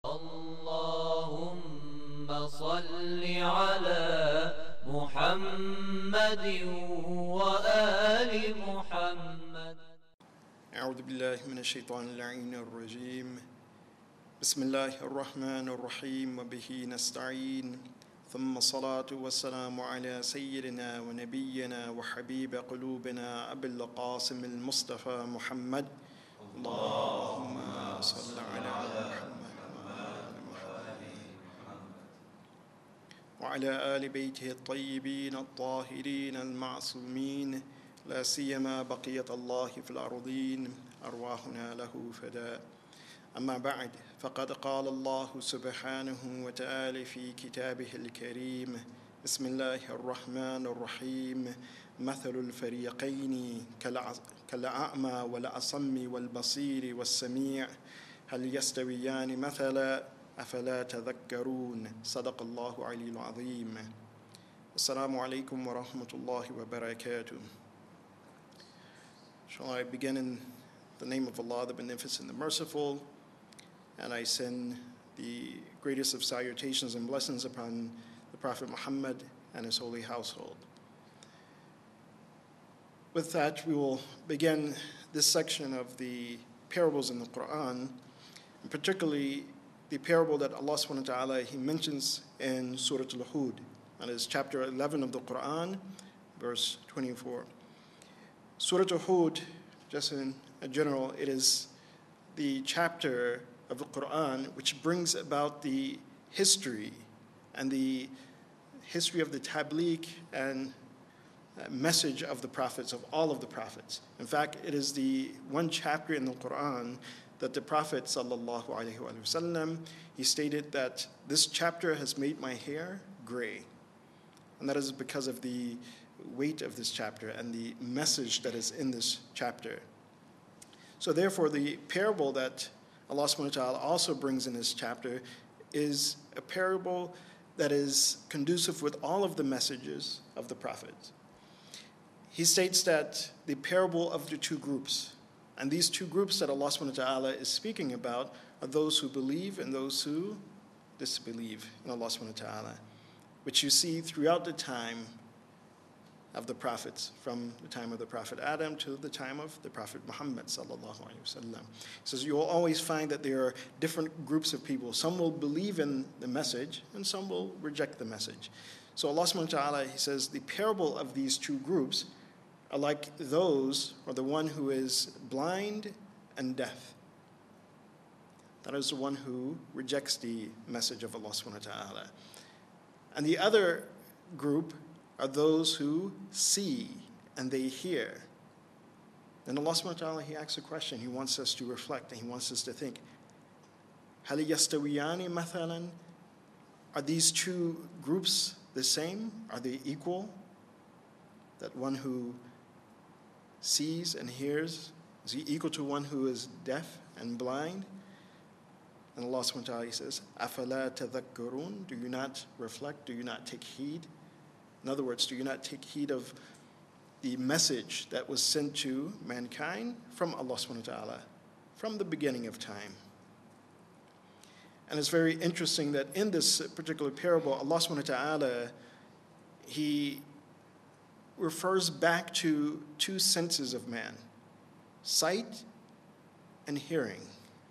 اللهم صل على محمد وآل محمد. أعوذ بالله من الشيطان اللعين الرجيم. بسم الله الرحمن الرحيم وبه نستعين ثم الصلاة والسلام على سيدنا ونبينا وحبيب قلوبنا أبي القاسم المصطفى محمد. اللهم صل على محمد وعلى آل بيته الطيبين الطاهرين المعصومين، لا سيما بقية الله في الأرضين، أرواحنا له فداء. أما بعد، فقد قال الله سبحانه وتعالى في كتابه الكريم: بسم الله الرحمن الرحيم. مثل الفريقين كالأعمى والأصم والبصير والسميع هل يستويان مثلا أفلا تذكرون. صدق الله العلي العظيم. Assalamu alaikum wa rahmatullahi wa barakatuh. Shall I begin in the name of Allah, the Beneficent, the Merciful, and I send the greatest of salutations and blessings upon the Prophet Muhammad and his holy household. With that, we will begin this section of the parables in the Quran, and particularly the parable that Allah subhanahu wa ta'ala, He mentions in Surah Al-Hud. That is chapter 11 of the Quran, verse 24. Surah Al-Hud, just in general, it is the chapter of the Quran which brings about the history and the history of the tabligh and message of the prophets, of all of the prophets. In fact, it is the one chapter in the Quran that the Prophet sallallahu alaihi wasallam, he stated that this chapter has made my hair gray. And that is because of the weight of this chapter and the message that is in this chapter. So therefore, the parable that Allah subhanahu wa ta'ala also brings in this chapter is a parable that is conducive with all of the messages of the prophets. He states that the parable of the two groups, and these two groups that Allah subhanahu wa ta'ala is speaking about are those who believe and those who disbelieve in Allah subhanahu wa ta'ala, which you see throughout the time of the prophets, from the time of the Prophet Adam to the time of the Prophet Muhammad sallallahu alaihi wasallam. He says you will always find that there are different groups of people. Some will believe in the message and some will reject the message. So Allah subhanahu wa ta'ala, He says the parable of these two groups are like those, or the one who is blind and deaf. That is the one who rejects the message of Allah subhanahu wa ta'ala. And the other group are those who see and they hear. And Allah subhanahu wa ta'ala, He asks a question. He wants us to reflect and He wants us to think. هَلْ يَسْتَوِيَانِ مَثَلًا? Are these two groups the same? Are they equal? That one who sees and hears, is he equal to one who is deaf and blind? And Allah subhanahu wa ta'ala, He says, أَفَلَا تَذَكَّرُونَ? Do you not reflect? Do you not take heed? In other words, do you not take heed of the message that was sent to mankind from Allah subhanahu wa ta'ala from the beginning of time? And it's very interesting that in this particular parable, Allah subhanahu wa ta'ala, He refers back to two senses of man, sight and hearing.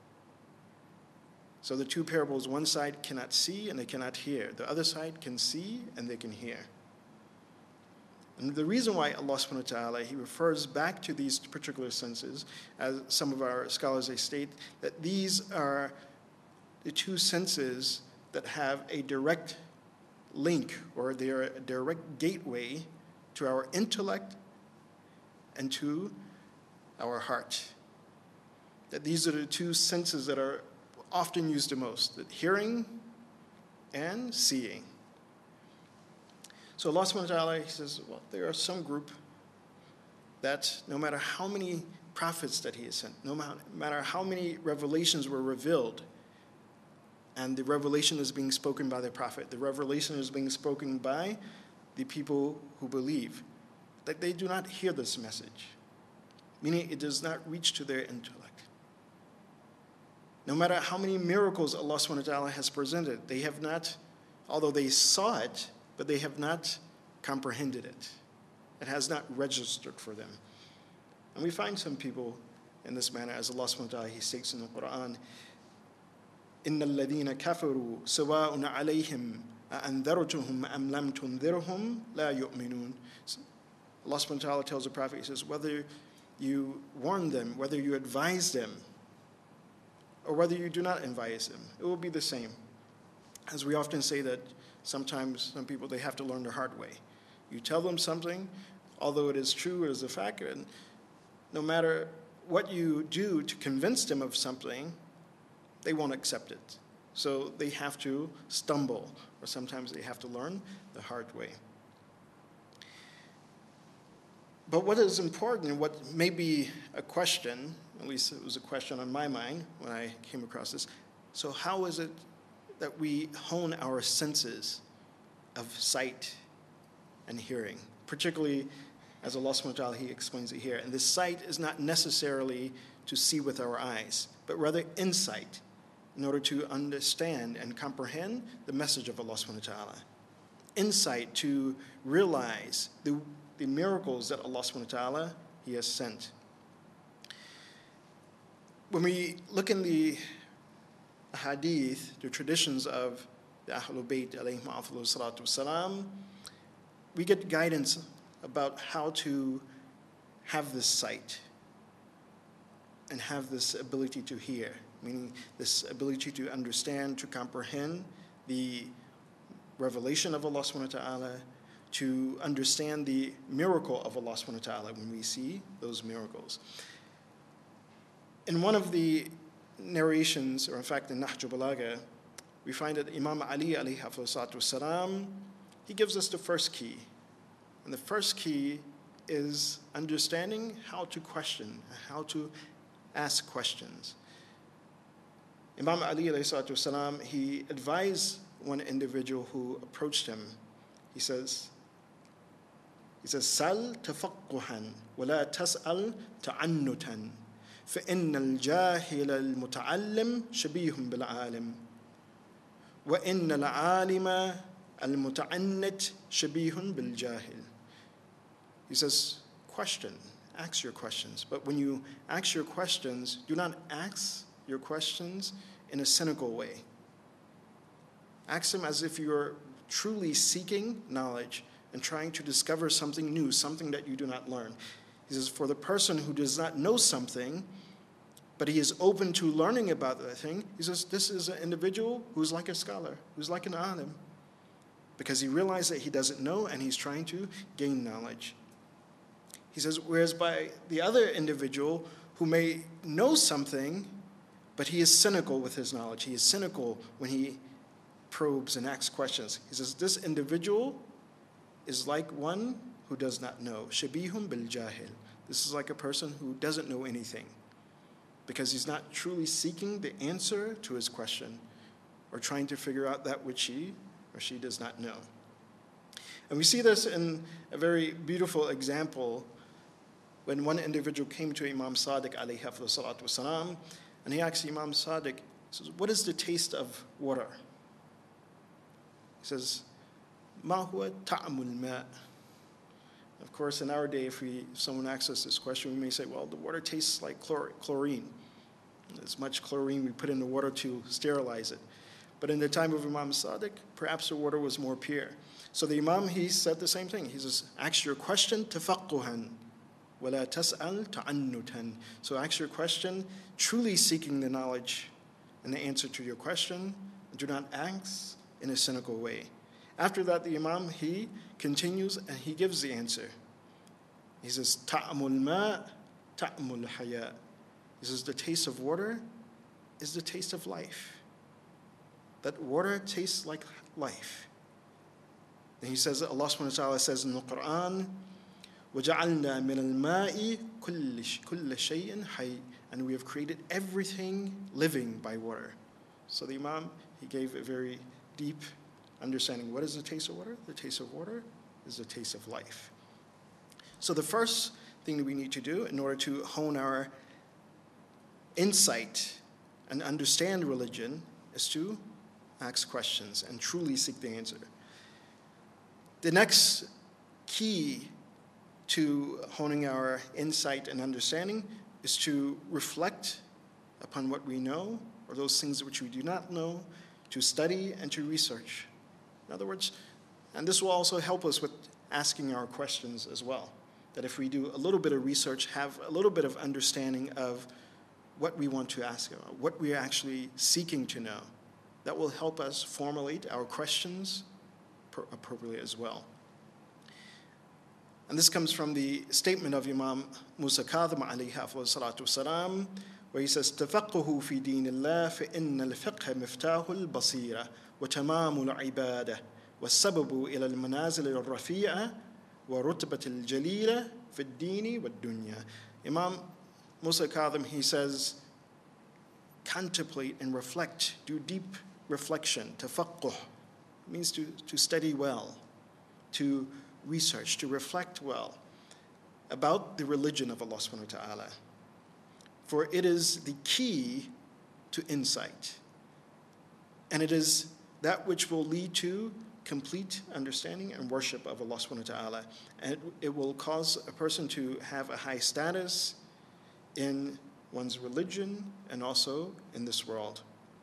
So the two parables, one side cannot see and they cannot hear. The other side can see and they can hear. And the reason why Allah subhanahu wa ta'ala, He refers back to these particular senses, as some of our scholars, they state that these are the two senses that have a direct link, or they are a direct gateway to our intellect and to our heart. That these are the two senses that are often used the most, that hearing and seeing. So Allah subhanahu wa ta'ala, He says, well, there are some group that no matter how many prophets that He has sent, no matter how many revelations were revealed, and the revelation is being spoken by the prophet, the revelation is being spoken by the people who believe, that they do not hear this message, meaning it does not reach to their intellect. No matter how many miracles Allah subhanahu wa ta'ala has presented, they have not, although they saw it, but they have not comprehended it. It has not registered for them. And we find some people in this manner, as Allah subhanahu wa ta'ala, He states in the Quran, إِنَّ الَّذِينَ كَفَرُوا سَوَاءٌ عَلَيْهِمْ أَأَنذَرْتُهُمْ أَمْ لَمْ تُنذِرْهُمْ لَا يُؤْمِنُونَ. Allah subhanahu wa ta'ala tells the Prophet, He says, whether you warn them, whether you advise them, or whether you do not advise them, it will be the same. As we often say that sometimes some people, they have to learn the hard way. You tell them something, although it is true, it is a fact, and no matter what you do to convince them of something, they won't accept it. So they have to stumble, or sometimes they have to learn the hard way. But what is important, what may be a question, at least it was a question on my mind when I came across this, so how is it that we hone our senses of sight and hearing? Particularly, as Allah subhanahu wa ta'ala, He explains it here. And this sight is not necessarily to see with our eyes, but rather insight, in order to understand and comprehend the message of Allah subhanahu wa ta'ala. Insight to realize the miracles that Allah subhanahu wa ta'ala, He has sent. When we look in the hadith, the traditions of the Ahlul Bayt alayhim afdalu salatu wassalam, we get guidance about how to have this sight and have this ability to hear, meaning this ability to understand, to comprehend the revelation of Allah subhanahu wa ta'ala, to understand the miracle of Allah subhanahu wa ta'ala when we see those miracles. In one of the narrations, or in fact in Nahj Balagha, we find that Imam Ali alayhi salatu wasalam, he gives us the first key. And the first key is understanding how to question, how to ask questions. Imam Ali alayhi salatu wasalam, he advised one individual who approached him. He says, Sal tafaqquhan wa la tas'al ta'annutan. فإن الجاهل المتعلم شبيه بالعالم وإن العالم المتعنت شبيه بالجاهل. He says, ask your questions. But when you ask your questions, do not ask your questions in a cynical way. Ask them as if you're truly seeking knowledge and trying to discover something new, something that you do not learn. He says, for the person who does not know something, but he is open to learning about that thing, he says, this is an individual who's like a scholar, who's like an alim, because he realized that he doesn't know and he's trying to gain knowledge. He says, whereas by the other individual who may know something, but he is cynical with his knowledge. He is cynical when he probes and asks questions. He says, this individual is like one who does not know. Shabihun bil jahil. This is like a person who doesn't know anything, because he's not truly seeking the answer to his question or trying to figure out that which he or she does not know. And we see this in a very beautiful example when one individual came to Imam Sadiq alayhi salatu wasalam, and he asked Imam Sadiq, he says, what is the taste of water? He says, Ma huwa ta'amul ma'. Of course, in our day, if someone asks us this question, we may say, well, the water tastes like chlorine. As much chlorine we put in the water to sterilize it. But in the time of Imam Sadiq, perhaps the water was more pure. So the Imam, he said the same thing. He says, ask your question, tafaqquhan, wa la tas'al ta'annutan. So ask your question, truly seeking the knowledge and the answer to your question. Do not ask in a cynical way. After that, the Imam, he continues and he gives the answer. He says, ta'amul ma, ta'amul haya. He says, the taste of water is the taste of life. That water tastes like life. And he says, Allah subhanahu wa ta'ala says in the Quran, وَجَعَلْنَا مِنَ الْمَاءِ كُلَّ شَيْءٍ حَيٍّ. And we have created everything living by water. So the Imam, he gave a very deep understanding. What is the taste of water? The taste of water is the taste of life. So the first thing that we need to do in order to hone our insight and understand religion is to ask questions and truly seek the answer. The next key to honing our insight and understanding is to reflect upon what we know, or those things which we do not know, to study and to research. In other words, and this will also help us with asking our questions as well. That if we do a little bit of research, have a little bit of understanding of what we want to ask about, what we are actually seeking to know, that will help us formulate our questions appropriately as well. And this comes from the statement of Imam Musa Kadhim alayhi salatu wasalam, where he says, تَفَقُّهُ فِي دِينِ اللَّهِ فَإِنَّ الْفِقْهَ مِفْتَاحُ الْبَصِيرَةِ وَتَمَامُ الْعِبَادَةِ وَالسَّبَبُ إِلَى الْمَنَازِلِ الرَّفِيعَةِ وَرُتْبَةِ الْجَلِيلَةِ فِي الدِّينِ وَالدُّنْيَا. Imam Musa Kadhim, he says, contemplate and reflect, do deep reflection. Tafaqquh means to study well, to research, to reflect well about the religion of Allah subhanahu wa ta'ala. For it is the key to insight. And it is that which will lead to complete understanding and worship of Allah subhanahu wa ta'ala. And it will cause a person to have a high status in one's religion and also in this world.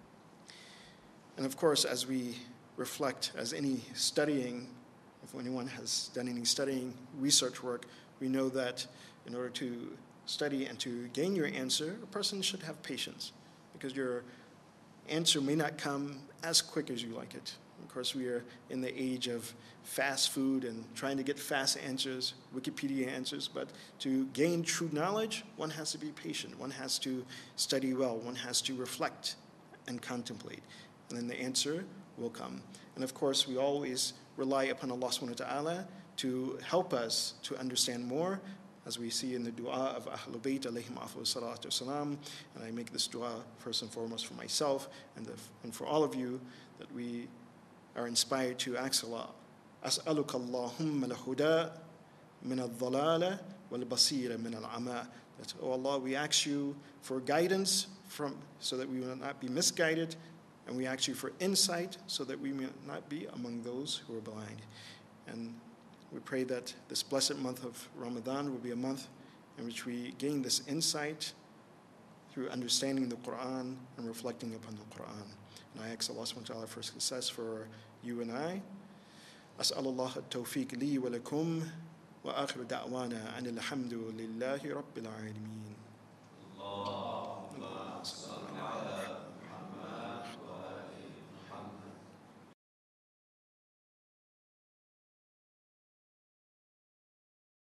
And of course, as we reflect, as any studying, if anyone has done any studying, research work, we know that in order to study and to gain your answer, a person should have patience, because your answer may not come as quick as you like it. Of course, we are in the age of fast food and trying to get fast answers, Wikipedia answers, but to gain true knowledge, one has to be patient, one has to study well, one has to reflect and contemplate, and then the answer will come. And of course, we always rely upon Allah subhanahu wa ta'ala to help us to understand more, as we see in the dua of Ahlul Bayt alayhim afdalus salatu wasalam. And I make this dua first and foremost for myself and for all of you, that we are inspired to ask Allah, أسألك اللهم الهدى من الضلالة والبصيرة من العمى. That, oh Allah, we ask you for guidance so that we will not be misguided, and we ask you for insight so that we may not be among those who are blind. And we pray that this blessed month of Ramadan will be a month in which we gain this insight through understanding the Quran and reflecting upon the Quran. And I ask Allah subhanahu wa ta'ala for success for you and I. أسأل الله التوفيق لي ولكم وآخر دعوانا أن الحمد لله رب العالمين.